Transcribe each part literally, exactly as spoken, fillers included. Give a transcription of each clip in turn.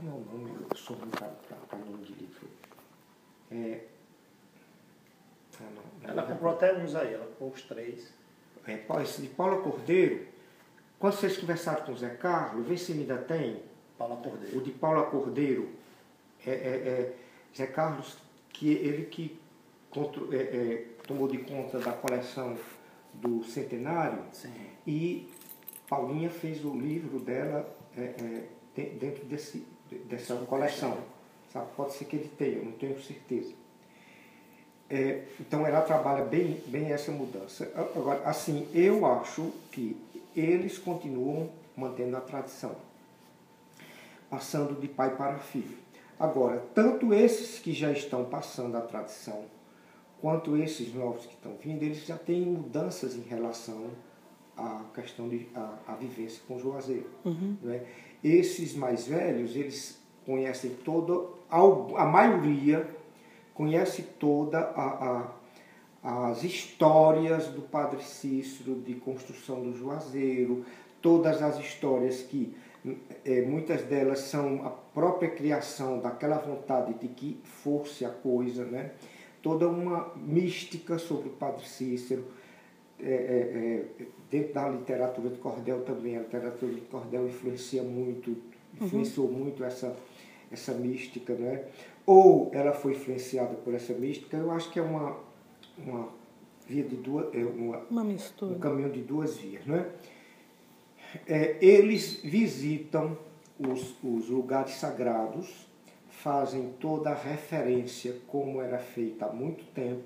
como é o nome? Eu sou muito para nome de livro. É, ah, não, não ela comprou até uns aí, ela comprou os três. É, esse de Paula Cordeiro, quando vocês conversaram com o Zé Carlos, vê se ainda tem. Paula Cordeiro. O de Paula Cordeiro, é, é, é Zé Carlos, que ele que contro, é, é, tomou de conta da coleção do Centenário. Sim. E Paulinha fez o livro dela é, é, dentro desse, dessa coleção. Sabe? Pode ser que ele tenha, não tenho certeza. É, então ela trabalha bem, bem essa mudança. Agora, assim, eu acho que eles continuam mantendo a tradição, passando de pai para filho. Agora, tanto esses que já estão passando a tradição, quanto esses novos que estão vindo, eles já têm mudanças em relação à questão de a, a vivência com o Juazeiro. Uhum. Né? Esses mais velhos, eles conhecem toda, a, a maioria conhece toda a, a, as histórias do Padre Cícero, de construção do Juazeiro, todas as histórias que é, muitas delas são a própria criação daquela vontade de que fosse a coisa, né? Toda uma mística sobre o Padre Cícero, é, é, é, dentro da literatura de cordel também. A literatura de cordel influencia muito, influenciou uhum. muito essa, essa mística, né? Ou ela foi influenciada por essa mística. Eu acho que é uma, uma via de duas, é uma, uma mistura. Um caminho de duas vias, né? É, eles visitam os, os lugares sagrados, fazem toda a referência como era feita há muito tempo.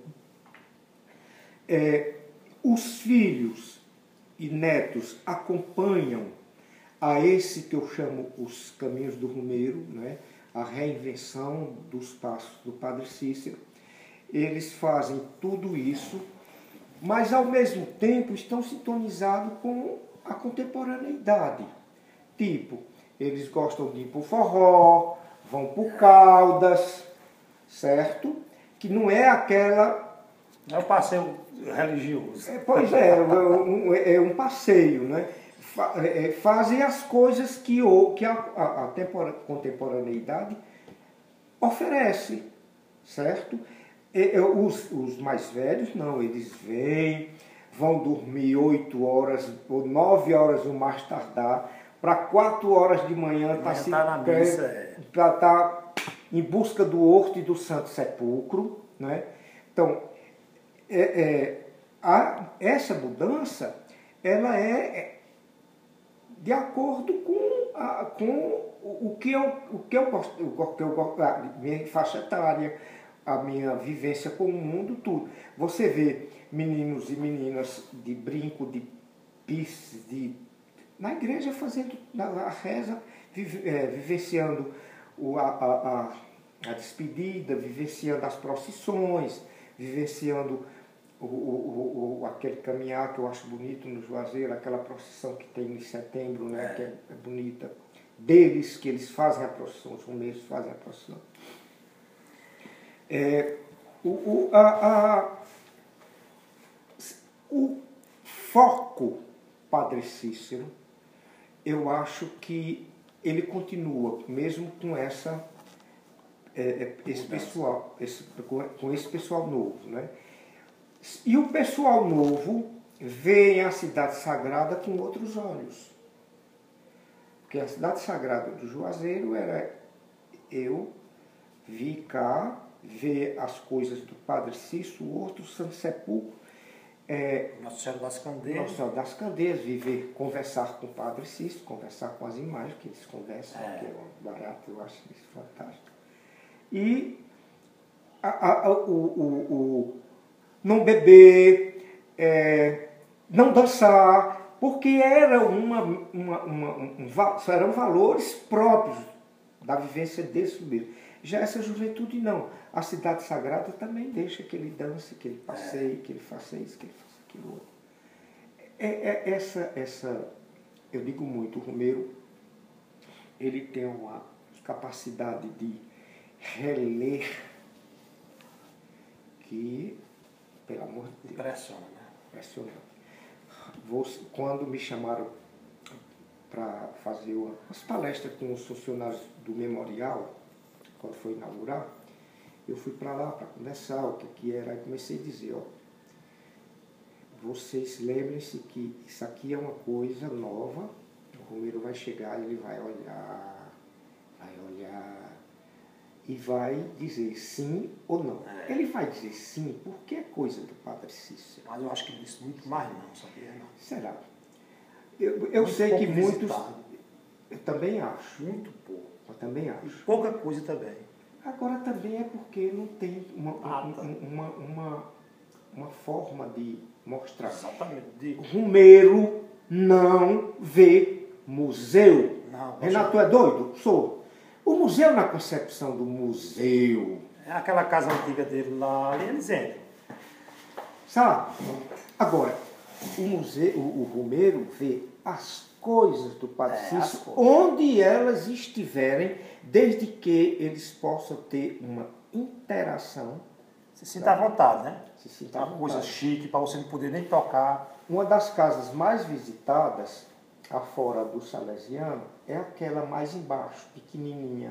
É, os filhos e netos acompanham a esse que eu chamo os caminhos do Romeiro, né? A reinvenção dos passos do Padre Cícero. Eles fazem tudo isso, mas ao mesmo tempo estão sintonizados com a contemporaneidade. Tipo, eles gostam de ir para o forró, vão para o Caldas, certo? Que não é aquela... É um passeio religioso. É, pois é, é um, é um passeio, né? Fazem as coisas que, o, que a, a, a tempora, contemporaneidade oferece, certo? E, os, os mais velhos, não, eles vêm, vão dormir oito horas ou nove horas no mais tardar, para quatro horas de manhã estar tá tá na missa, é. Para estar tá em busca do horto e do Santo Sepulcro, né? Então, é, é, a, essa mudança, ela é de acordo com, a, com o que eu, o que eu gosto, o que eu gosto, a minha faixa etária, a minha vivência com o mundo, tudo. Você vê meninos e meninas de brinco, de pisces, de, na igreja fazendo a reza, vive, é, vivenciando o, a, a, a despedida, vivenciando as procissões, vivenciando o, o, o, aquele caminhar que eu acho bonito no Juazeiro, aquela procissão que tem em setembro, né, que é, é bonita, deles, que eles fazem a procissão, os romeiros fazem a procissão. É, o, o, a, a, o foco Padre Cícero, eu acho que ele continua, mesmo com essa, é, esse pessoal, esse, com esse pessoal novo, né? E o pessoal novo vê a cidade sagrada com outros olhos. Porque a cidade sagrada do Juazeiro era eu vir cá, ver as coisas do Padre Cícero, o outro Santo Sepulcro, é, Nossa Senhora das Candeias. Nossa Senhora das Candeias, viver, conversar com o Padre Cícero, conversar com as imagens que eles conversam, é. que é barato, eu acho isso fantástico. E a, a, o, o, o não beber, é, não dançar, porque era uma, uma, uma, um, eram valores próprios da vivência desse mesmo. Já essa juventude não. A cidade sagrada também deixa que ele dance, que ele passeie, que ele faça isso, que ele faça aquilo outro. É, é, essa, essa, eu digo muito, o Romeiro, ele tem uma capacidade de reler que, pelo amor de Deus, impressiona, né? Impressionante. Vou, quando me chamaram para fazer uma, umas palestras com os funcionários do memorial, quando foi inaugurar. Eu fui para lá para conversar o que, que era, e comecei a dizer, ó, vocês lembrem-se que isso aqui é uma coisa nova, o Romeiro vai chegar, ele vai olhar, vai olhar e vai dizer sim ou não. É. Ele vai dizer sim porque é coisa do Padre Cícero. Mas eu acho que ele disse muito mais não, sabia? Não. Será? Eu, eu Muito sei que pouco muitos... visitado. Eu também acho. Muito pouco. Eu também E acho. pouca coisa também. Agora também é porque não tem uma, Ah, tá. um- uma, uma, uma forma de mostrar. Exatamente. De... Romeiro não vê museu. Não, Renato é doido? Sou. O museu, na concepção do museu, é aquela casa antiga dele lá, ali eles entram. sabe? Agora, o museu, o, o Romeiro vê as coisas do Padre É, as Cícero coisas. onde elas estiverem, desde que eles possam ter uma interação. Se sinta à vontade, né? Se sinta à Uma coisa vontade. chique, para você não poder nem tocar. Uma das casas mais visitadas, afora do Salesiano, é aquela mais embaixo, pequenininha,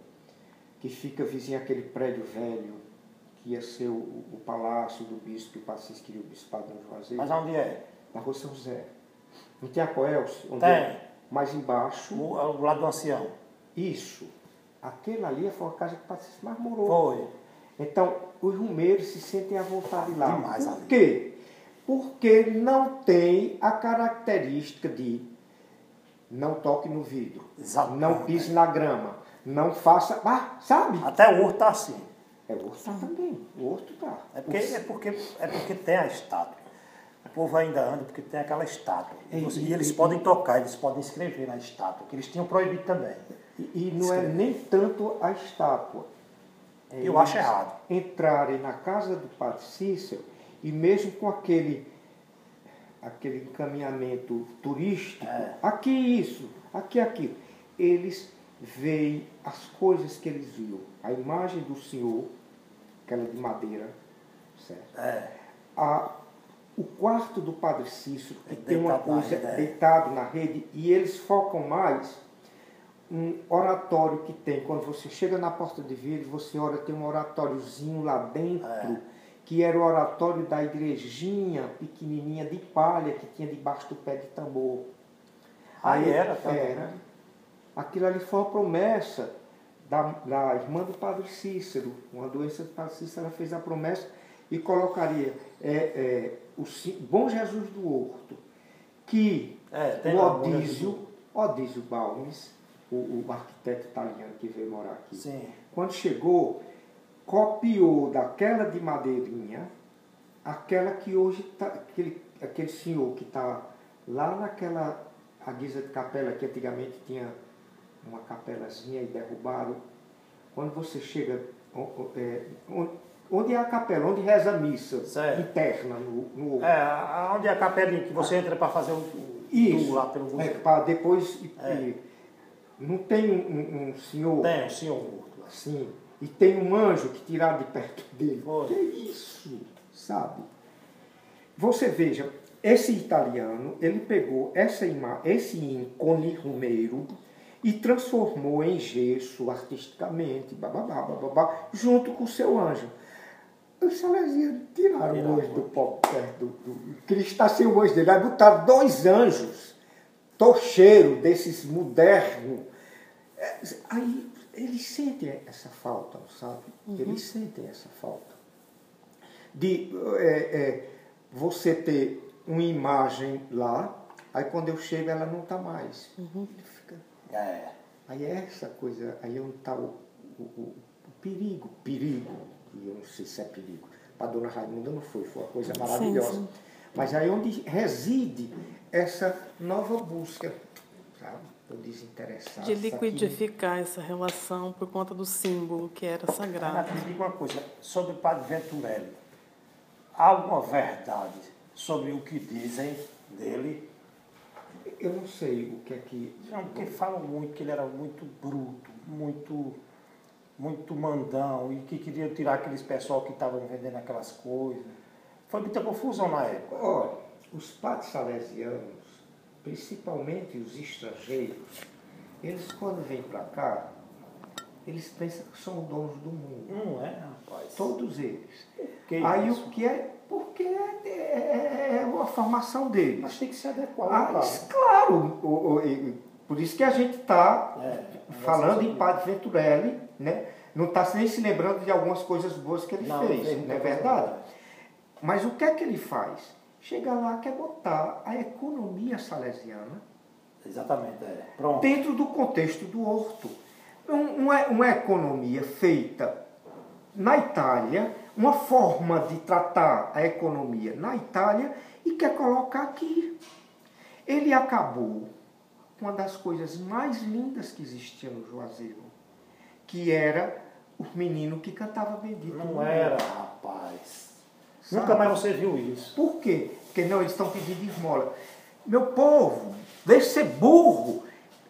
que fica vizinha àquele prédio velho, que ia ser o, o palácio do bispo, que o Padre Cícero queria o bispado no Juazeiro, Mas onde é? na Rua São José. Não tem a Coelce? Onde Tem. é? Mais embaixo, O, ao lado do ancião. isso. Aquela ali foi a casa que o Padre Cícero mais morou. Foi. Então, os rumeiros se sentem à vontade lá. Demais Por ali. quê? Porque não tem a característica de não toque no vidro, Exatamente. não pise na grama, não faça... Ah, sabe? Até o horto tá assim. É, o horto tá também. O horto tá. É porque, é, porque, é porque tem a estátua. O povo ainda anda porque tem aquela estátua. E, E- você- e e- eles e- podem tocar, eles podem escrever na estátua, que eles tinham proibido também. E, e não é nem tanto a estátua. É Eu acho eles errado. entrarem na casa do Padre Cícero e mesmo com aquele, aquele encaminhamento turístico, É. aqui isso, aqui aquilo, eles veem as coisas que eles viam. A imagem do Senhor, aquela de madeira, certo? É. A, o quarto do Padre Cícero, que É tem uma deitado na coisa rede, é. deitado na rede, e eles focam mais um oratório que tem. Quando você chega na porta de vidro, você olha, tem um oratóriozinho lá dentro, É. que era o oratório da igrejinha pequenininha de palha que tinha debaixo do pé de tambor. Aí era também. Era. Aquilo ali foi uma promessa da, da irmã do Padre Cícero. Uma doença do Padre Cícero, ela fez a promessa e colocaria é, é, o Ci- Bom Jesus do Horto, que É, tem o lá, Bom Jesus Odísio, Odísio Balmes, o, o arquiteto italiano que veio morar aqui, Sim. quando chegou, copiou daquela de madeirinha, aquela que hoje está, aquele, aquele senhor que está lá naquela, a guisa de capela, que antigamente tinha uma capelazinha e derrubaram. Quando você chega, o- o- é, onde, onde é a capela, onde reza a missa Certo. interna no, no É, a- onde é a capelinha que você entra para fazer o, o Isso, tour lá pelo é, para depois, e- É. e não tem um, um- um senhor Tem o senhor morto lá. assim, e tem um anjo que tiraram de perto dele. Foi. Que isso, sabe? Você veja, esse italiano, ele pegou essa ima esse ícone Romeiro e transformou em gesso artisticamente, bababá, bababá, junto com o seu anjo. Os salesianos tiraram Tiraram. o anjo do pó perto do, do Cristo, está sem o anjo dele. Aí botaram dois anjos, tocheiro desses modernos. É, Aí eles sentem essa falta, sabe? Eles sentem essa falta. De é, é, você ter uma imagem lá, aí quando eu chego ela não está mais. Ele fica- É. Aí é essa coisa, aí é onde está o, o, o- o perigo, perigo, e eu não sei se é perigo. Para a dona Raimunda não foi, foi uma coisa maravilhosa. sim. Mas aí é onde reside essa nova busca, sabe? Do desinteressado. De isso aqui- liquidificar essa relação por conta do símbolo que era sagrado. Renato, me diga uma coisa, sobre o Padre Venturelli. Há alguma verdade sobre o que dizem dele? Eu não sei o que é que... Não, porque falam muito que ele era muito bruto, muito, muito mandão, e que queria tirar aqueles pessoal que estavam vendendo aquelas coisas. Foi muita confusão na época. Olha, os padres salesianos, principalmente os estrangeiros, eles quando vêm para cá, eles pensam que são donos do mundo. Não é, rapaz? Todos eles. Que Aí isso? o que é? Porque é, é, é uma formação deles. Mas tem que se adequar, Ah, claro. isso, claro, o- o- e- por isso que a gente está É, falando em é Padre Venturelli, né? Não está nem se lembrando de algumas coisas boas que ele Não, fez, fez não muita é coisa verdade? boa. Mas o que é que ele faz? Chega lá, quer botar a economia salesiana Exatamente, é. Pronto. dentro do contexto do horto. Um- Uma, uma economia feita na Itália, uma forma de tratar a economia na Itália e quer colocar aqui. Ele acabou com uma das coisas mais lindas que existia no Juazeiro, que era o menino que cantava bendito. Não era, rapaz. Sabe? Nunca mais você viu isso. Por quê? Porque não, eles estão pedindo esmola. Meu povo, deixe de ser burro.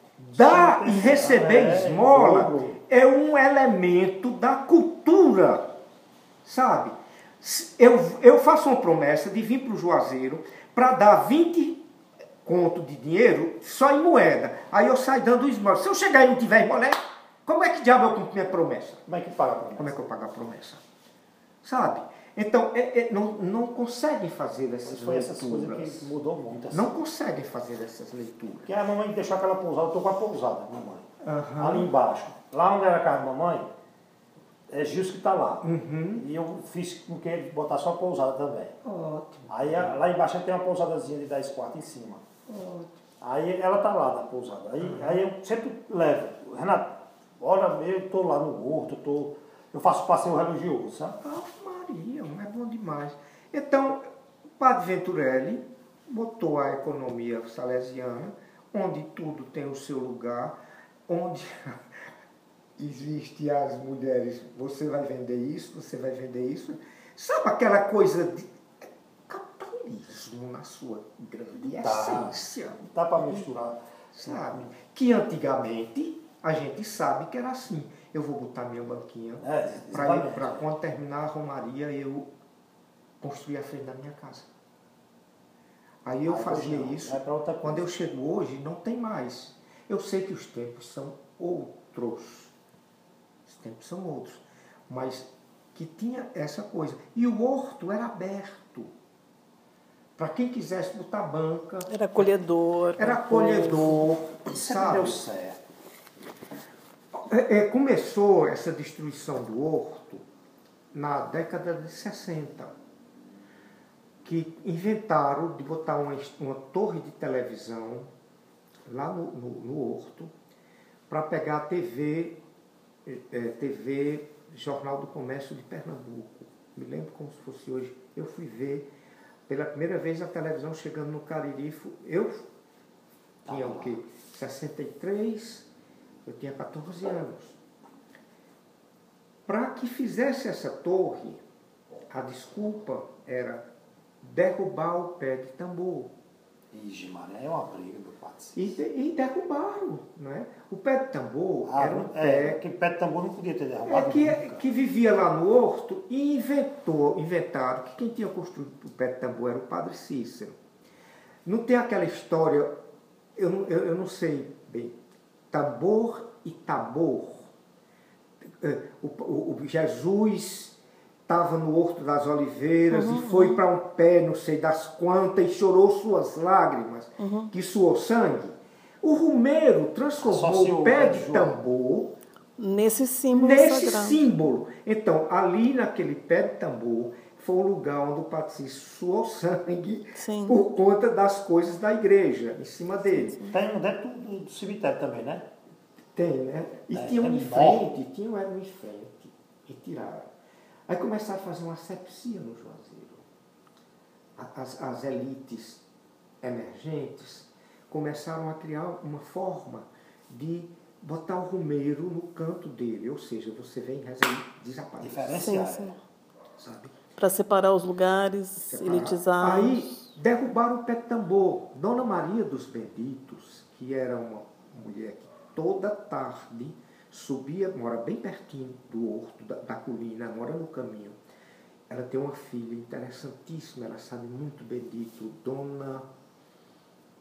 Dar e receber É, esmola burro. é um elemento da cultura, sabe? Eu, eu faço uma promessa de vir para o Juazeiro para dar vinte conto de dinheiro só em moeda. Aí eu saio dando esmola. Se eu chegar e não tiver esmola, como é que diabo eu cumpro minha promessa? Como é que paga pra mim? Como é que eu pago a promessa? Sabe? Então, é, é, não, não conseguem fazer essas Foi essas leituras. coisas que mudou muito. Assim. Não conseguem fazer essas leituras. Porque a mamãe deixou aquela pousada, eu tô com a pousada, mamãe. Aham. Ali embaixo. Lá onde era a casa da mamãe, é Gilson que está lá. Uhum. E eu fiz com que ele botasse só a pousada também. Ótimo. Aí a- lá embaixo tem uma pousadazinha de dez quartos em cima. Ótimo. Aí ela tá lá na pousada. Aí, aí eu sempre levo. Renato, olha, eu tô lá no horto, eu, tô, eu faço passeio religioso, sabe? Ah, Maria, é bom demais. Então, o Padre Venturelli botou a economia salesiana, onde tudo tem o seu lugar, onde existe as mulheres, você vai vender isso, você vai vender isso. Sabe aquela coisa de capitalismo na sua grande Tá. essência? Não dá para misturar. Sabe? Que antigamente a gente sabe que era assim. Eu vou botar minha banquinha É, para exatamente. quando terminar a romaria eu construir a frente da minha casa. Aí eu Aí fazia hoje não, isso. vai pra outra coisa. Quando eu chego hoje, não tem mais. Eu sei que os tempos são outros. Os tempos são outros. Mas que tinha essa coisa. E o horto era aberto. Para quem quisesse botar banca. Era acolhedor. Era acolhedor. Sempre Sabe? deu certo. É, é, começou essa destruição do horto na década de sessenta, que inventaram de botar uma, uma torre de televisão lá no, no, no horto para pegar a T V, é, T V Jornal do Comércio de Pernambuco. Me lembro como se fosse hoje. Eu fui ver pela primeira vez a televisão chegando no Cariri. Eu tinha o quê? sessenta e três, eu tinha quatorze anos. Para que fizesse essa torre, a desculpa era derrubar o pé de tambor. Ixi, mano, é uma briga do E, e derrubaram, não é? O pé de tambor Ah, era um é, pé que pé de tambor não podia ter é derrubado que, nunca. que vivia lá no horto e inventou, inventaram que quem tinha construído o pé de tambor era o Padre Cícero. Não tem aquela história, eu, não- eu, eu não sei bem, tambor e tabor. O, o- o Jesus estava no Horto das Oliveiras e foi para um pé, não sei das quantas, e chorou suas lágrimas, que suou sangue. O Rumeiro transformou Associou o pé o de João. tambor Nesse símbolo nesse sagrado. símbolo. Então, ali naquele pé de tambor, foi o lugar onde o Patrício suou sangue Sim. por conta das coisas da igreja, em cima dele. Tem um dentro do, do cemitério também, né? Tem, né? E É, tinha um é em enorme. frente, tinha um era um em frente, e tiraram. Aí começaram a fazer uma asepsia no Juazeiro. A- As, as elites emergentes começaram a criar uma forma de botar o Rumeiro no canto dele, ou seja, você vem rezar e desaparece, Diferenciado. Sim, sim. sabe? Para separar os lugares Separar. elitizados. Aí derrubaram o pé de tambor. Dona Maria dos Benditos, que era uma mulher que toda tarde subia, mora bem pertinho do horto, da, da colina, mora no caminho. Ela tem uma filha interessantíssima, ela sabe muito bendito, Dona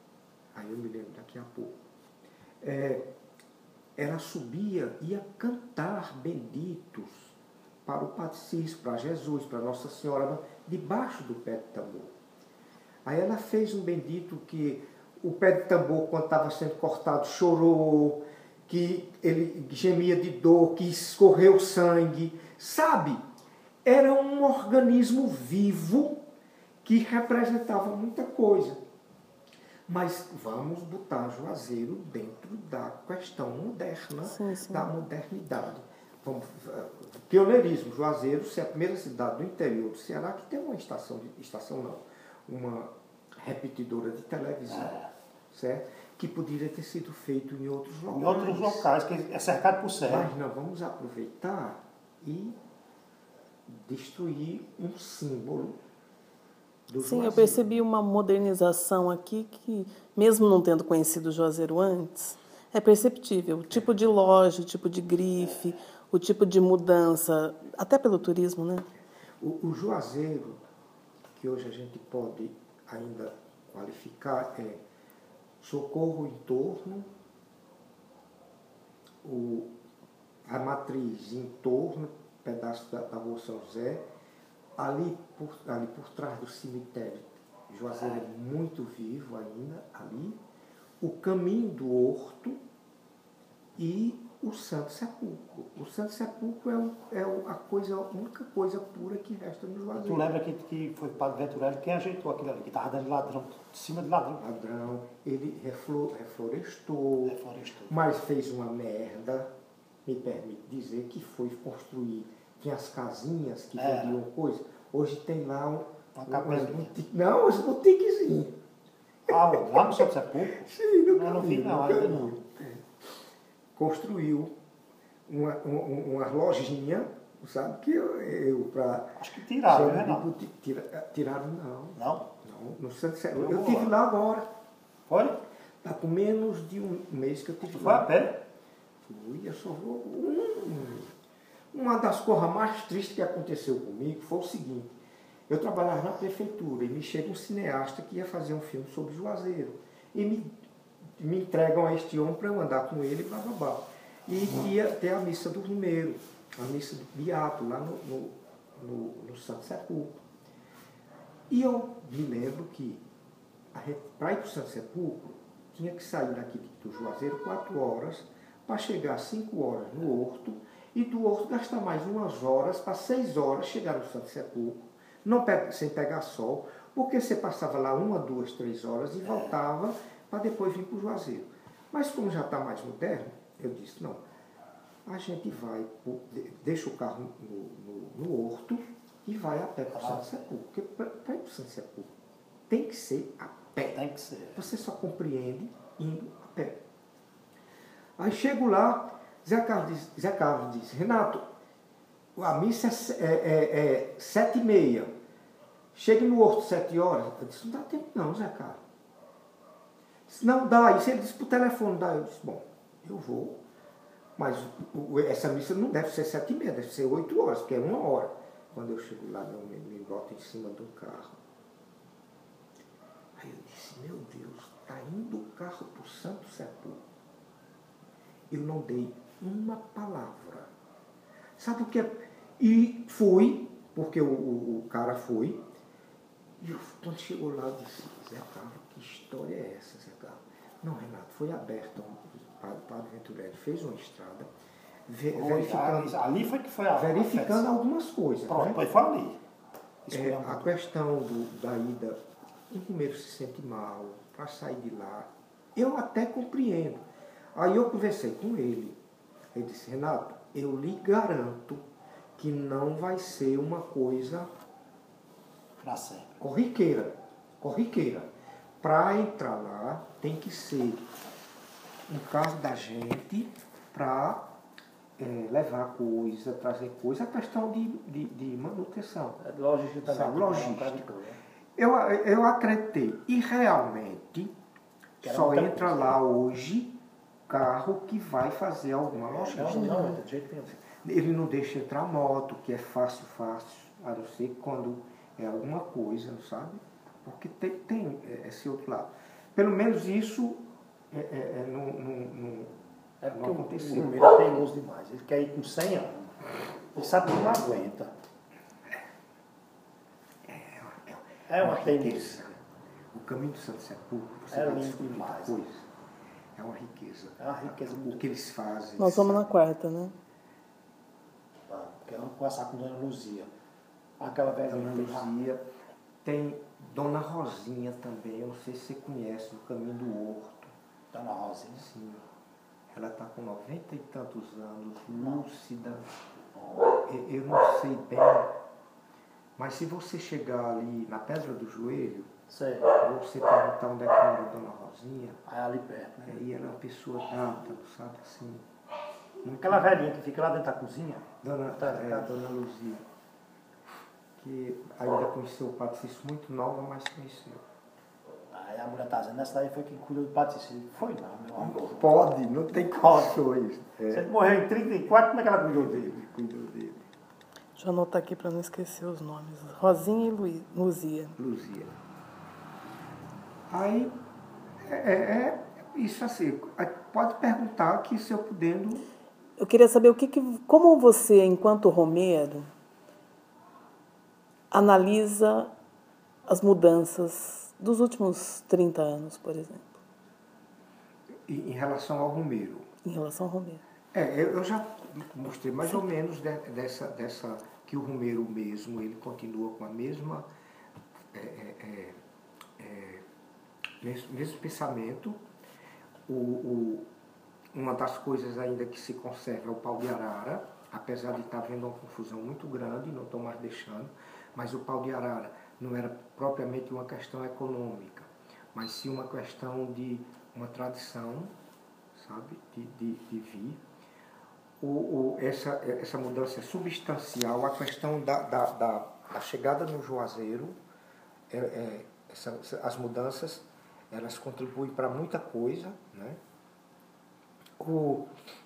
aí eu me lembro daqui a pouco. É, ela subia, ia cantar benditos para o Padre Cícero, para Jesus, para Nossa Senhora, debaixo do pé de tambor. Aí ela fez um bendito que o pé de tambor, quando estava sendo cortado, chorou, que ele gemia de dor, que escorreu sangue, sabe? Era um organismo vivo que representava muita coisa. Mas vamos botar Juazeiro dentro da questão moderna, sim, sim. da modernidade. Vamos, pioneirismo, Juazeiro, se é a primeira cidade do interior do Ceará que tem uma estação, de, estação não, uma repetidora de televisão, É. certo? Que poderia ter sido feito em outros locais. Em outros locais, que é cercado por serra. Mas não, vamos aproveitar e destruir um símbolo do Sim, eu Juazeiro. percebi uma modernização aqui que, mesmo não tendo conhecido o Juazeiro antes, é perceptível. O tipo de loja, o tipo de grife, o tipo de mudança, até pelo turismo, né? O, o Juazeiro, que hoje a gente pode ainda qualificar, é Socorro em torno, o, a matriz em torno, pedaço da, da rua São José, ali por, ali por trás do cemitério, Juazeiro é muito vivo ainda, ali, o caminho do Horto e o Santo Sepulcro. O Santo Sepulcro é, o, é o, a, coisa, a única coisa pura que resta no Juazeiro. Tu lembra que, que foi o Padre Venturelli quem ajeitou aquilo ali, que estava dando ladrão, de cima de ladrão. Ladrão, ele reflor, reflorestou, Reflorestou. mas fez uma merda, me permite dizer, que foi construir, tinha as casinhas que É. vendiam coisa, hoje tem lá um, Uma um, capelinha. umas boutique, não, os boutiquezinhos. Ah, lá no Santo Sepulcro? Sim, no Não, não vi caminho, não, no ainda caminho. não. Construiu uma, uma, uma lojinha, sabe, que eu, eu para... Acho que tiraram, né, não? Tira, tiraram, não. Não? Não, no Santo Sé- Eu Eu vou estive lá. lá agora. Foi? Está com menos de um mês que eu estive Tu foi lá. a pé? Fui, eu só vou... Hum, uma das coisas mais tristes que aconteceu comigo foi o seguinte. Eu trabalhava na prefeitura e me chega um cineasta que ia fazer um filme sobre Juazeiro. E me, me entregam a este homem para eu andar com ele, blá, blá, blá. E ia ter a missa do Romeiro, a missa do Beato, lá no, no, no, no Santo Sepulcro. E eu me lembro que para ir para o Santo Sepulcro, tinha que sair daqui do Juazeiro quatro horas, para chegar cinco horas no Horto, e do Horto gastar mais umas horas, para seis horas chegar no Santo Sepulcro, não pe- sem pegar sol, porque você passava lá uma, duas, três horas e voltava para depois vir para o Juazeiro. Mas como já está mais moderno, eu disse, não, a gente vai, pro- de- deixa o carro no, no, no Horto e vai a pé para o Santo Sepulcro. Porque para ir para o Santo Sepulcro tem que ser a pé. Tem que ser. Você só compreende indo a pé. Aí chego lá, Zé Carlos diz, Zé Carlos diz Renato, a missa é, se- é, é, é sete e meia. Chega no Horto sete horas. Eu disse, não dá tempo não, Zé Carlos. Disse, não dá. Isso ele disse pro telefone, dá. Eu disse, bom, eu vou. Mas o- o- essa missa não deve ser sete e meia, deve ser oito horas, porque é uma hora. Quando eu chego lá, meu me, me bota em cima do carro. Aí eu disse, meu Deus, está indo o carro para o Santo Sepulcro. Eu não dei uma palavra. Sabe o que é? E fui, porque o, o, o cara foi, e eu, quando chegou lá, eu disse, Zé Carlos, que história é essa, Zé Carlos? Não, Renato, foi aberto, o padre, padre Venturelli fez uma estrada, ve- Foi, verificando, ali, ali foi que foi a verificando a algumas coisas. Pronto, né? pois foi ali. É, Escolhemos a tudo. questão do, da ida, o primeiro se sente mal, para sair de lá, eu até compreendo. Aí eu conversei com ele, ele disse, Renato, eu lhe garanto que não vai ser uma coisa Pra sempre. corriqueira, corriqueira. Para entrar lá tem que ser um carro da gente para é, levar coisa, trazer coisa, a questão de, de, de manutenção. É lógico também. Sabe, logística. Logística. Eu, eu acreditei. E realmente Que era só muita entra coisa. lá hoje carro que vai fazer alguma logística. Não, não, não, de jeito nenhum. Ele não deixa entrar moto, que é fácil, fácil, a não ser quando é alguma coisa, não sabe? Porque tem, tem esse outro lado. pelo menos isso é, é, é, não, não, não, É porque não o aconteceu. Romero é teimoso demais. Ele quer ir com cem anos. Ele sabe que não aguenta. É uma teimosia. O caminho do Santo Sepulcro, você É vai lindo descobrir muita demais. coisa. É uma riqueza. É uma riqueza O muito que eles fazem. Nós vamos na sabe? quarta, né? Ah, quero conversar com Dona Luzia. Aquela velha Dona Luzia. Tem Dona Rosinha também, eu não sei se você conhece, no Caminho do Horto. Dona Rosinha. Sim. Ela está com noventa e tantos anos, lúcida. Eu eu não sei bem, mas se você chegar ali na Pedra do Joelho, Sei. ou você perguntar onde é que mora a Dona Rosinha, Aí ali perto, né? aí ela é uma pessoa data, sabe assim. Muito Aquela velhinha que fica lá dentro da cozinha. Dona, Tá, é, tá. a Dona Luzia, que ainda conheceu o Padre Cícero muito nova, mas conheceu. Aí a mulher tá dizendo, essa daí foi quem cuidou do Padre Cícero. Foi não, meu amor. Pode, não tem condições. Se É, ele morreu em trinta e quatro, como é que ela cuidou dele? cuidou dele. Deixa eu anotar aqui para não esquecer os nomes. Rosinha e Luí- Luzia. Luzia. Aí, é, é, é isso assim, pode perguntar que se eu podendo, Eu queria saber o que, que como você, enquanto Romero, analisa as mudanças dos últimos trinta anos, por exemplo, em em relação ao Romero. em relação ao Romero. É, eu eu já mostrei mais ou menos de- dessa, dessa, que o Romero mesmo, ele continua com a mesma, é, é, é, é, mesmo, mesmo pensamento. O, o, uma das coisas ainda que se conserva é o pau de arara, apesar de estar havendo uma confusão muito grande, não estou mais deixando, mas o pau de arara não era propriamente uma questão econômica, mas sim uma questão de uma tradição, sabe, de, de, de vir. O, o, essa, essa mudança é substancial, a questão da, da, da, da chegada no Juazeiro, é, é, essa, as mudanças, elas contribuem para muita coisa, né? O,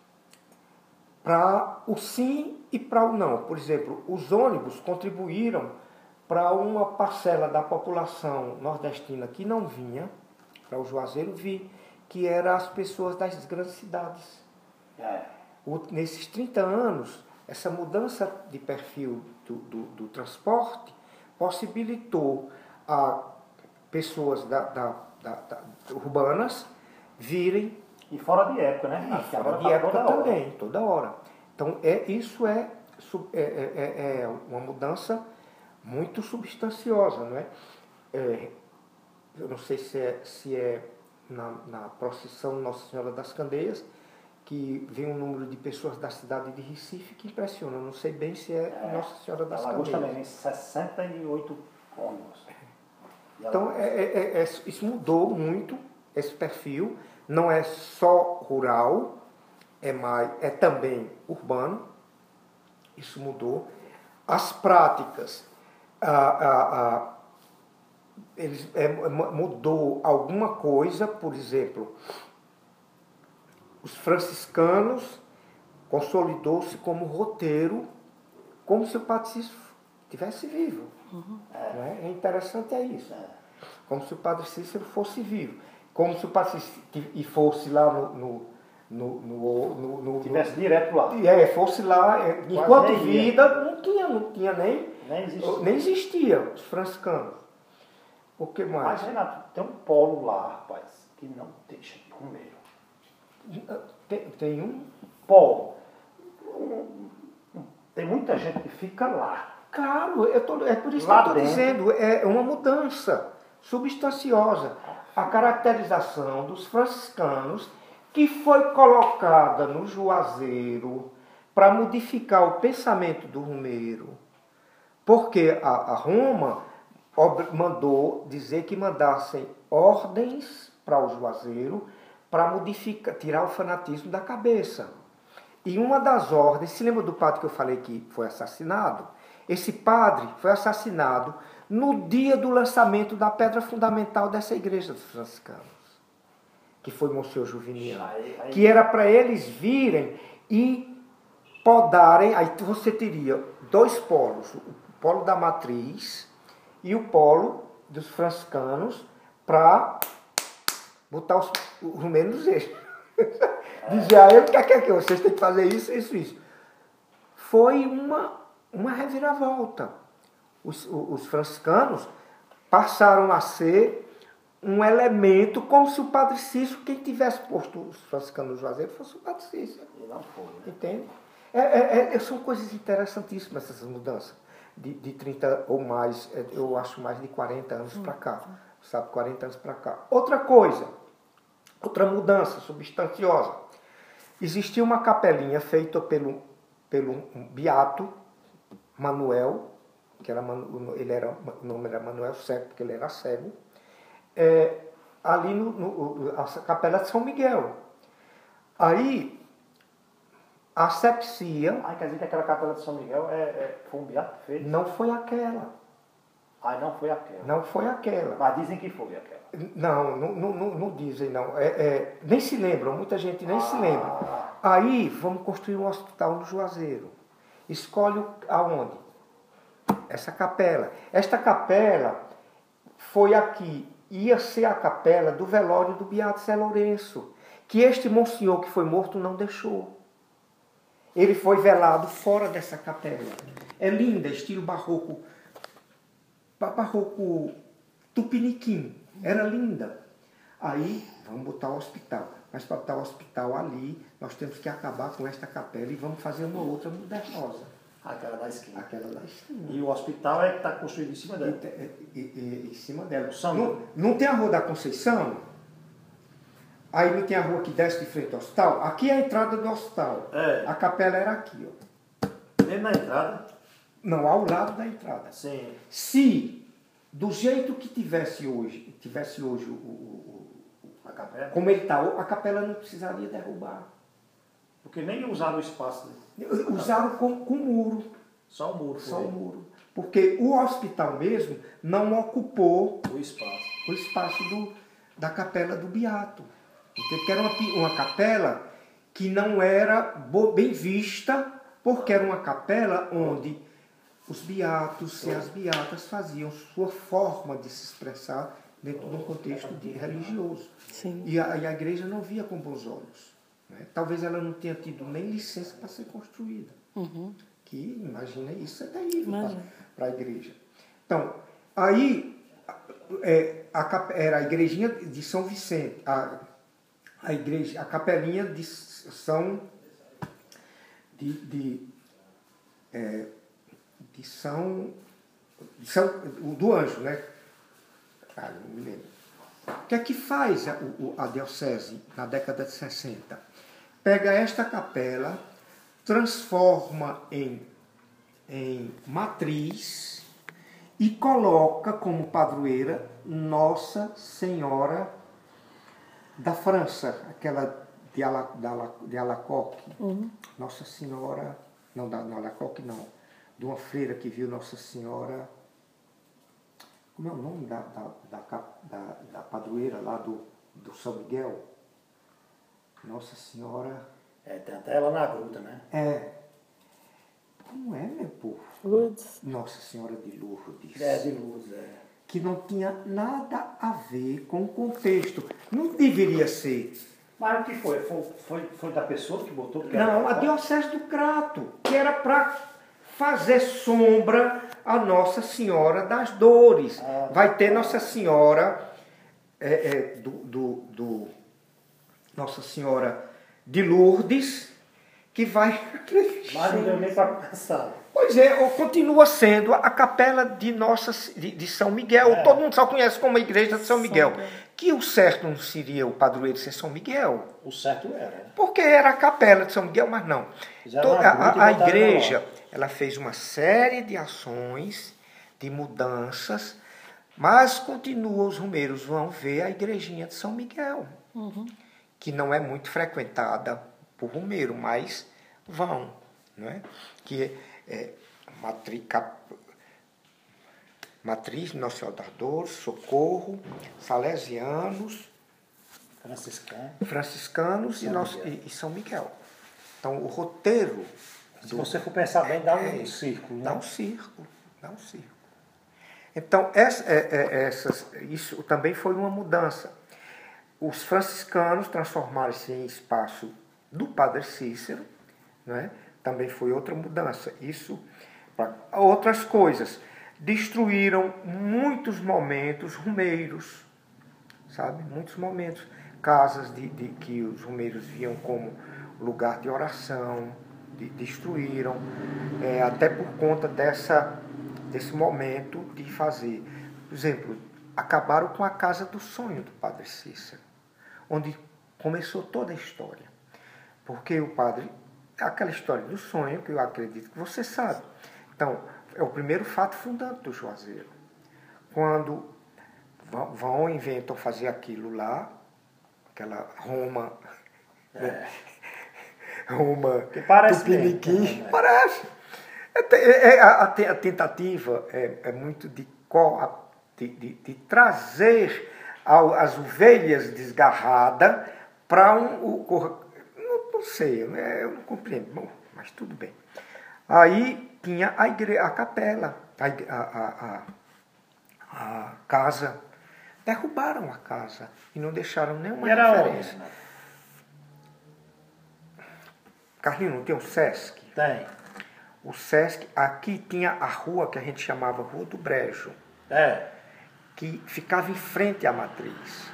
para o sim e para o não. Por exemplo, os ônibus contribuíram para uma parcela da população nordestina que não vinha para o Juazeiro vir, que eram as pessoas das grandes cidades. É. O, nesses trinta anos, essa mudança de perfil do, do, do transporte possibilitou a pessoas da, da, da, da, urbanas virem. E fora de época, né? E Acho que fora agora de tá época toda hora. também, toda hora. Então, é, isso é, sub- é, é, é uma mudança muito substanciosa, não é? É, eu não sei se é, se é na, na procissão Nossa Senhora das Candeias, que vem um número de pessoas da cidade de Recife que impressiona. Eu não sei bem se é, É, Nossa Senhora das Alagoas Candeias. também vem sessenta e oito ônibus. E Então, Alagoas- é, é, é, isso mudou muito, esse perfil. Não é só rural, é, mais, é também urbano. Isso mudou. As práticas, ah, ah, ah, eles, é, mudou alguma coisa, por exemplo, os franciscanos consolidou-se como roteiro, como se o Padre Cícero estivesse vivo. Uhum. Né? É interessante é isso. É. Como se o Padre Cícero fosse vivo. Como se o Padre Cícero e fosse lá no... no no, no, no, no, Tivesse direto lá. no é, fosse lá, é, enquanto nem ia. vida, não tinha, não tinha nem, Nem existia. nem existia os franciscanos. O que mais? Mas, Renato, tem um polo lá, rapaz, que não deixa de comer. Tem, tem um. Polo. Um- um- Tem muita gente que fica lá. Claro, eu tô, é por isso Lá que eu estou dentro. dizendo, é uma mudança substanciosa. A caracterização dos franciscanos, que foi colocada no Juazeiro para modificar o pensamento do Romero. Porque a, a Roma ob- mandou dizer que mandassem ordens para o Juazeiro para modificar, tirar o fanatismo da cabeça. E uma das ordens, se lembra do padre que eu falei que foi assassinado? Esse padre foi assassinado no dia do lançamento da pedra fundamental dessa igreja dos franciscanos, que foi Monsenhor Juviniano, Aí- aí- que era para eles virem e podarem, aí você teria dois polos, o polo da matriz e o polo dos franciscanos, para botar os, os rumeiros nos eixos. Dizer a ele que é que vocês têm que fazer isso, isso, isso. Foi uma, uma reviravolta. Os, os franciscanos passaram a ser um elemento, como se o Padre Cícero, quem tivesse posto os franciscanos no Juazeiro, fosse o Padre Cícero. E não foi, né? Entende? É, é, é, são coisas interessantíssimas essas mudanças. De, de trinta ou mais, eu acho mais de quarenta anos para cá. Sabe, quarenta anos para cá. Outra coisa, outra mudança substanciosa. Existia uma capelinha feita pelo, pelo Beato Manuel, que era, ele era, o nome era Manuel Cego, porque ele era cego, é, ali no, no a capela de São Miguel. Aí, a sepsia... Ah, quer dizer que aquela capela de São Miguel é, é, foi um beato que fez? Não foi aquela. Ah, não foi aquela. Não foi aquela. Mas dizem que foi aquela. Não, não, não, não, não dizem não. É, é, nem se lembram, muita gente nem ah. se lembra. Aí, vamos construir um hospital no Juazeiro. Escolhe aonde? Essa capela. Esta capela foi aqui, ia ser a capela do velório do Beato Zé Lourenço, que este monsenhor que foi morto não deixou. Ele foi velado fora dessa capela. É linda, estilo barroco, barroco tupiniquim. Era linda. Aí, vamos botar o hospital. Mas para botar o hospital ali, nós temos que acabar com esta capela e vamos fazer uma outra modernosa. Aquela da esquina. Aquela da esquina. E o hospital é que está construído em cima dela. E, e, e, em cima dela. São... Não, não tem a Rua da Conceição? Aí não tem a rua que desce de frente ao hospital? Aqui é a entrada do hospital. É. A capela era aqui, ó. Mesmo na entrada? Não, ao lado da entrada. Sim. Se, do jeito que tivesse hoje, tivesse hoje o, o, o a capela? Como ele está, a capela não precisaria derrubar. Porque nem usaram o espaço. Né? Usaram com, com muro. Só o muro. Só o muro. Porque o hospital mesmo não ocupou o espaço, o espaço do, da capela do Beato. Porque era uma, uma capela que não era bem vista, porque era uma capela onde os beatos e as beatas faziam sua forma de se expressar dentro de um contexto de religioso. Sim. E, a, e a igreja não via com bons olhos. Né? Talvez ela não tenha tido nem licença para ser construída. Uhum. Que, imagina, isso é terrível para a igreja. Então, aí é, a, era a igrejinha de São Vicente, a, a igreja, a capelinha de São de, de, é, de São, de São do Anjo, né? Ah, não me lembro. O que é que faz a, a diocese na década de sessenta? Pega esta capela, transforma em, em matriz e coloca como padroeira Nossa Senhora da França, aquela de, Ala, de Alacoque. Uhum. Nossa Senhora, não, da, não Alacoque não, de uma freira que viu Nossa Senhora, como é o nome da, da, da, da, da padroeira lá do, do São Miguel? Nossa Senhora... É, tem até ela na gruta, né? É. Como é, meu povo? Lourdes. Nossa Senhora de Lourdes. É, de Lourdes, é. Que não tinha nada a ver com o contexto. Não deveria ser. Mas o que foi? Foi, foi, foi da pessoa que botou? Que não, a Diocese do Crato, que era para fazer sombra a Nossa Senhora das Dores. Ah, vai ter Nossa Senhora é, é, do, do, do Nossa Senhora de Lourdes, que vai... Mas não deu nem para pensar. Pois é, continua sendo a capela de, Nossa, de, de São Miguel. É. Todo mundo só conhece como a igreja de São Miguel. São... Que o certo não seria o padroeiro ser São Miguel. O certo era. Porque era a capela de São Miguel, mas não. Toda, a, a igreja ela fez uma série de ações, de mudanças, mas continua, os rumeiros vão ver a igrejinha de São Miguel. Uhum. Que não é muito frequentada por rumeiro, mas vão, não é? Que é matriz, cap, matriz Nossa Senhora das Dores, Socorro, Salesianos, franciscanos, franciscanos e, nosso, e, e São Miguel. Então o roteiro, se do, você for pensar bem, dá um é, círculo, né? Dá um círculo, dá um círculo. Então essa, é, é, essas, isso também foi uma mudança. os franciscanos transformaram-se em espaço do Padre Cícero, né? Também foi outra mudança. Isso, para outras coisas. Destruíram muitos momentos rumeiros, sabe? Muitos momentos. Casas de, de, que os rumeiros viam como lugar de oração, de, destruíram, é, até por conta dessa, desse momento de fazer. Por exemplo, acabaram com a Casa do Sonho do Padre Cícero, onde começou toda a história. Porque o padre, aquela história do sonho, que eu acredito que você sabe. Então, é o primeiro fato fundante do Juazeiro. Quando vão e inventam fazer aquilo lá, aquela Roma, É. Roma Que parece Tupiniquim, mesmo, né? parece. É, é, a, a tentativa é, é muito de, de, de, de trazer ao, as ovelhas desgarradas para um... um não, não sei, eu não compreendo, bom, mas tudo bem. Aí tinha a, igre, a capela, a, a, a, a casa. Derrubaram a casa e não deixaram nenhuma Era referência. onde, né? Carlinhos, não tem o Sesc? Tem. O Sesc, aqui tinha a rua que a gente chamava Rua do Brejo, É. que ficava em frente à matriz.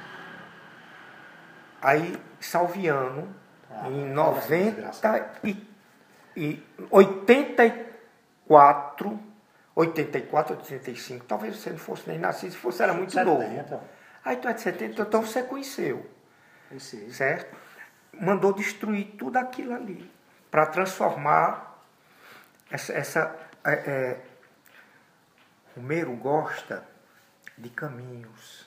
Aí, Salviano, Ah, em fala noventa desgraça. e oitenta e quatro, oitenta e quatro, oitenta e cinco, talvez você não fosse nem nascido, se fosse era muito novo. setenta. Aí tu é de setenta, então você conheceu, Esse. certo? Mandou destruir tudo aquilo ali, para transformar essa... essa é, é, Romero gosta de caminhos,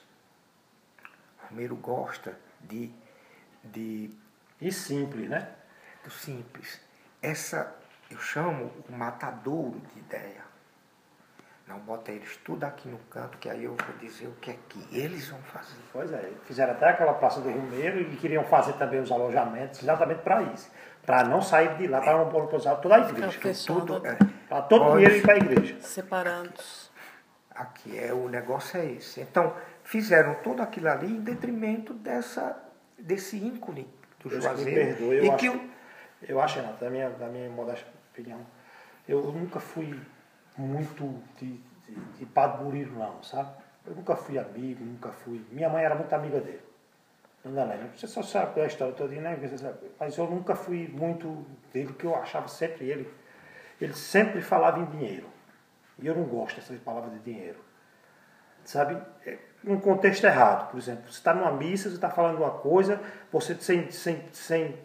Romero gosta de... de E simples, né? do simples. Essa eu chamo o matadouro de ideia. Não bota eles tudo aqui no canto, que aí eu vou dizer o que é que eles vão fazer. Pois é, fizeram até aquela Praça do Rio Meiro e queriam fazer também os alojamentos exatamente para isso. Para não sair de lá, para não monopolizar toda a igreja. fechado. Tudo, é, Para todo o dinheiro ir para a igreja. Separados. aqui é o negócio é esse. Então, fizeram tudo aquilo ali em detrimento dessa, desse ícone do Deus que me Juazeiro. perdoe, eu E acho, que o- eu acho, Renato, da minha, da minha modesta opinião, eu nunca fui muito de, de, de Padre Murilo, não, sabe? Eu nunca fui amigo, nunca fui... Minha mãe era muito amiga dele. Dona Lélia, você só sabe a história toda, né? Mas eu nunca fui muito dele, que eu achava sempre ele... Ele sempre falava em dinheiro. E eu não gosto dessas palavras de dinheiro. Sabe? Num contexto errado, por exemplo. Você está numa missa, você está falando uma coisa, você sem, sem, sem,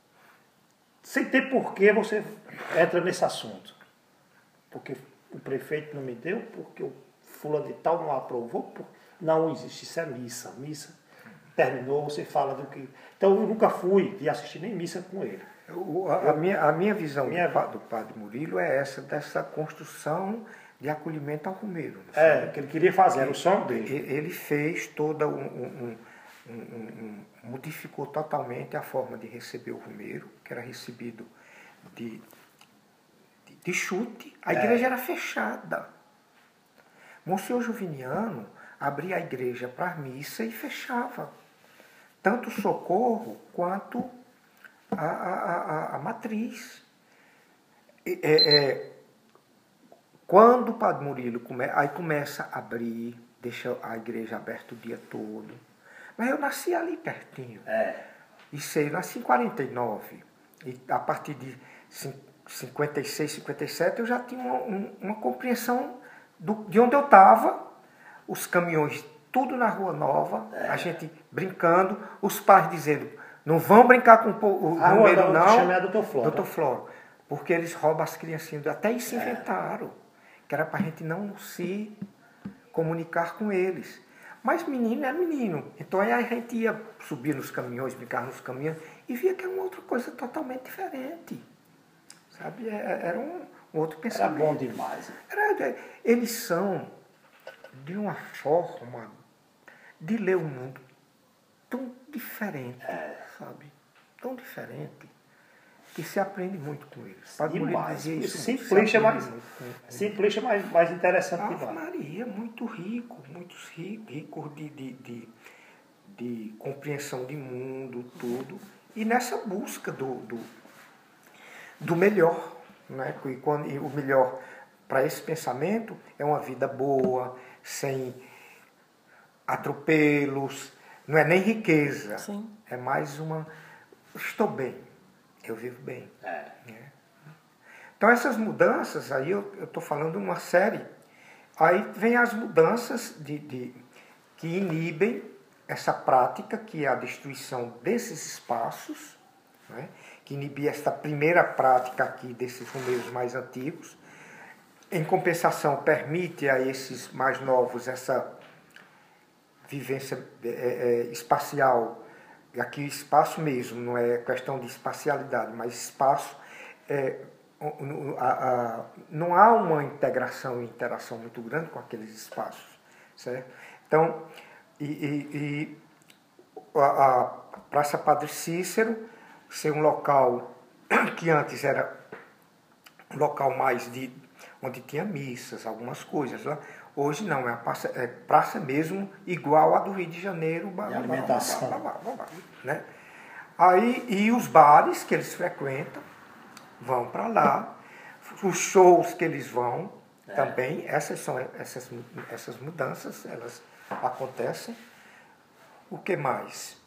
sem ter porquê você entra nesse assunto. Porque o prefeito não me deu, porque o fulano de tal não aprovou. Por... Não existe, isso é missa. Missa terminou, você fala do que... Então eu nunca fui de assistir nem missa com ele. o- a, a minha, a minha visão Minha- do, pa- do padre Murilo é essa, dessa construção de acolhimento ao Romeiro. não É, sabe? que ele queria fazer, era o sonho E- dele. Ele fez toda um, um- um- um- um- modificou totalmente a forma de receber o Romeiro, que era recebido de, de, de chute. A É. igreja era fechada. Monsenhor Juviniano abria a igreja para a missa e fechava. Tanto o socorro quanto a, a, a, a matriz. E, é, é, quando o Padre Murilo come, aí começa a abrir, deixa a igreja aberta o dia todo. Mas eu nasci ali pertinho. É. E sei, eu nasci em quarenta e nove. E a partir de cin- cinquenta e seis, cinquenta e sete eu já tinha uma, um- uma compreensão do, de onde eu estava, os caminhões tudo na Rua Nova, a gente brincando, os pais dizendo, não vão brincar com o po- o A Rua Romeiro Nova, não. que chama é a doutor Floro. doutor Floro. Porque eles roubam as criancinhas, até isso inventaram, que era para a gente não se comunicar com eles. Mas menino é menino. Então aí a gente ia subir nos caminhões, brincar nos caminhões, e via que era uma outra coisa totalmente diferente. Sabe? É- Era um, um outro Era pensamento. bom demais. Era- eles são de uma forma de ler o mundo tão diferente, sabe? Tão diferente, que se aprende muito com eles. Padre Murilo Demais. dizia isso, Simplista, se aprende mais, muito com eles. simplista mais, mais interessante Ave demais. Maria, muito rico, muitos ricos, ricos de, de, de, de compreensão de mundo, tudo, e nessa busca do, do, do melhor, né? E, quando, e o melhor para esse pensamento é uma vida boa, sem atropelos, não é nem riqueza, Sim. é mais uma, estou bem, eu vivo bem. É. Né? Então essas mudanças, aí eu estou falando uma série, aí vem as mudanças de, de, que inibem essa prática, que é a destruição desses espaços, né? Que inibe esta primeira prática aqui desses rumeiros mais antigos. Em compensação, permite a esses mais novos essa vivência é, é, espacial, aqui o espaço mesmo, não é questão de espacialidade, mas espaço, é, a, a, não há uma integração e interação muito grande com aqueles espaços, certo? Então, e, e, e a, a Praça Padre Cícero ser um local que antes era um local mais de onde tinha missas, algumas coisas lá. Hoje não, é a praça, é praça mesmo igual a do Rio de Janeiro. De alimentação. Blá, blá, blá, blá, né? Aí, e os bares que eles frequentam vão para lá. Os shows que eles vão é. também, essas, são, essas, essas mudanças, elas acontecem. O que mais?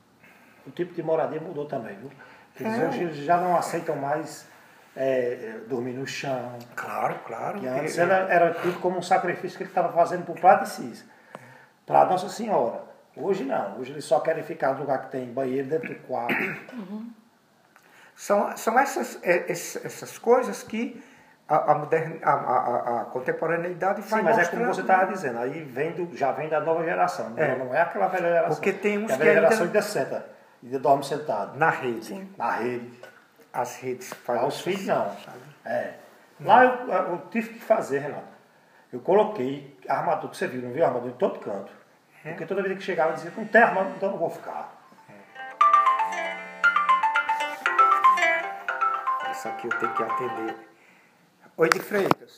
O tipo de moradia mudou também, viu? Eles É. hoje eles já não aceitam mais é, dormir no chão. Claro, claro. Que antes era, era tudo como um sacrifício que ele estava fazendo para o Padre Cícero, para Nossa Senhora. Hoje não, hoje eles só querem ficar no lugar que tem banheiro dentro do quarto. Uhum. São, são essas, essas coisas que a, a, modern, a, a, a contemporaneidade vai Sim, mas mostrando. é como você estava dizendo, aí vem do, já vem da nova geração, É. não é aquela velha geração. Porque tem uns a que velha ainda... geração ainda senta, ainda dorme sentado. Na rede. Sim. Na rede. As redes Para fazem. os filhos não. É. Lá eu, eu tive que fazer, Renato. Eu coloquei armador, que você viu, não viu armador em todo canto. É. Porque toda vez que chegava eu dizia, não tem armador, então não vou ficar. Isso aqui eu tenho que atender. Oi, de Freitas.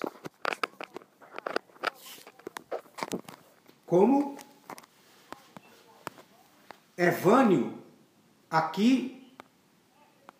Como Evânio aqui